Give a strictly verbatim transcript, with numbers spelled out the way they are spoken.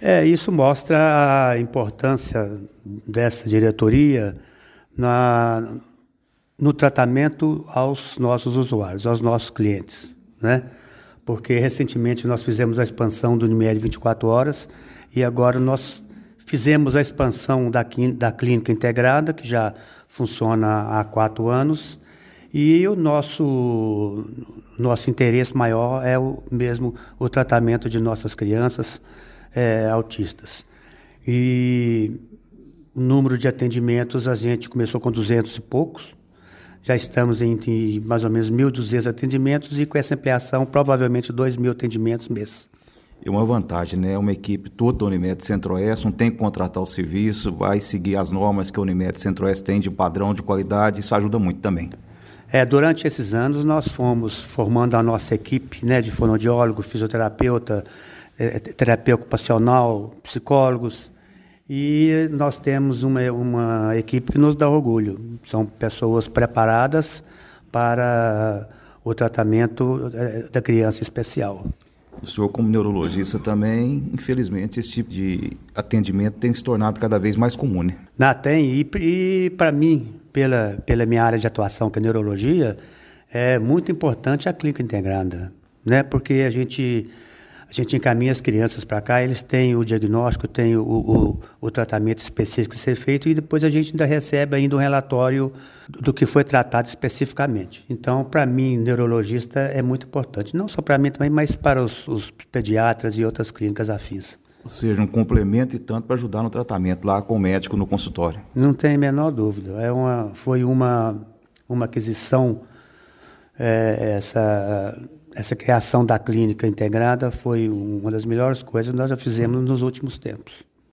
É, isso mostra a importância dessa diretoria na, no tratamento aos nossos usuários, aos nossos clientes, né? Porque recentemente nós fizemos a expansão do Unimed vinte e quatro horas e agora nós fizemos a expansão da, da clínica integrada, que já funciona há quatro anos, e o nosso, nosso interesse maior é o mesmo o tratamento de nossas crianças é, autistas. E o número de atendimentos, a gente começou com duzentos e poucos, já estamos em, em mais ou menos mil e duzentos atendimentos e com essa ampliação, provavelmente dois mil atendimentos mês. É uma vantagem, né? Uma equipe toda da Unimed Centro-Oeste, não tem que contratar o serviço, vai seguir as normas que a Unimed Centro-Oeste tem de padrão de qualidade, isso ajuda muito também. É, durante esses anos nós fomos formando a nossa equipe, né, de fonoaudiólogo, fisioterapeuta, é, terapia ocupacional, psicólogos, e nós temos uma, uma equipe que nos dá orgulho. São pessoas preparadas para o tratamento da criança especial. O senhor, como neurologista também, infelizmente, esse tipo de atendimento tem se tornado cada vez mais comum, né? Não, tem. E, e para mim, pela, pela minha área de atuação, que é neurologia, é muito importante a clínica integrada, né? Porque a gente, a gente encaminha as crianças para cá, eles têm o diagnóstico, têm o, o, o tratamento específico a ser feito e depois a gente ainda recebe ainda um relatório do, do que foi tratado especificamente. Então, para mim, neurologista é muito importante. Não só para mim também, mas para os, os pediatras e outras clínicas afins. Ou seja, um complemento e tanto para ajudar no tratamento lá com o médico no consultório. Não tem a menor dúvida. É uma, foi uma, uma aquisição, é, essa, essa criação da clínica integrada foi uma das melhores coisas que nós já fizemos nos últimos tempos.